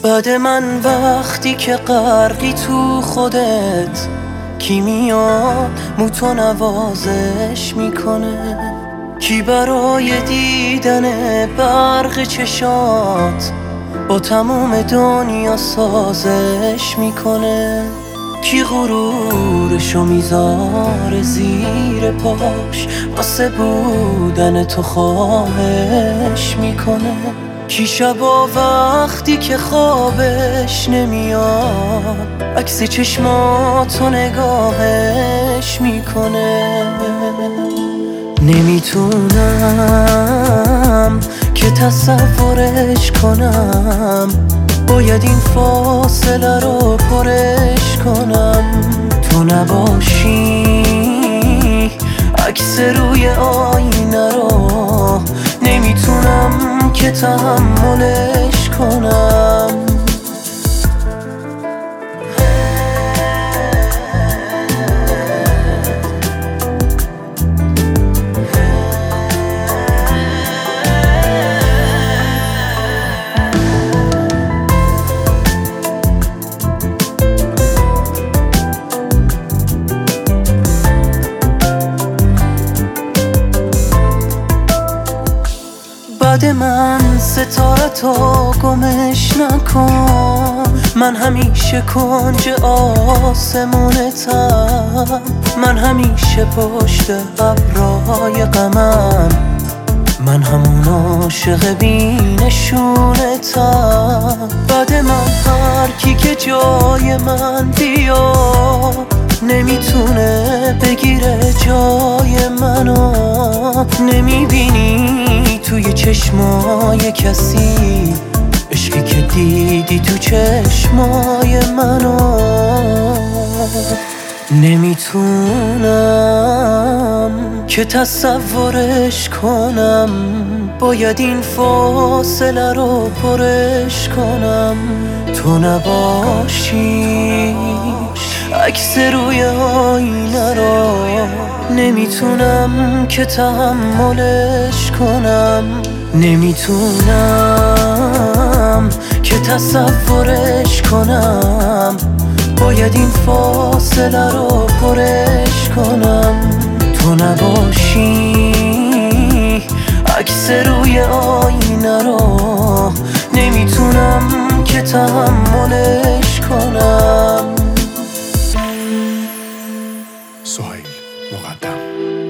بعد من وقتی که غرقی تو خودت، کی میاد موتو نوازش میکنه؟ کی برای دیدن برق چشات با تموم دنیا سازش میکنه؟ کی غرورشو میذاره زیر پاش واسه بودن تو خواهش میکنه؟ کی شبا وقتی که خوابش نمیاد عکس چشماتو نگاهش میکنه؟ نمیتونم که تصورش کنم، باید این فاصله رو پرش کنم. تو نباشی عکس روی آینه رو نمیتونم که تحملش کنم. بعد من ستاره تا گمش نکن، من همیشه کنج آسمونتم، من همیشه پشت ابرهای غمم، من همون عاشق بی نشونتم. بعد من هر کی که جای من بیا نمیتونه بگیره جای منو. نمیبینی توی چشمای کسی عشقی که دیدی تو چشمای منو. نمیتونم که تصورش کنم، باید این فاصله رو پرش کنم. تو نباشی عکس روی آینه رو نمیتونم که تحملش کنم. نمیتونم که تصورش کنم، باید این فاصله رو پرش کنم. تو نباشی عکس روی آینه رو نمیتونم که تحملش کنم. سهیل مقدم.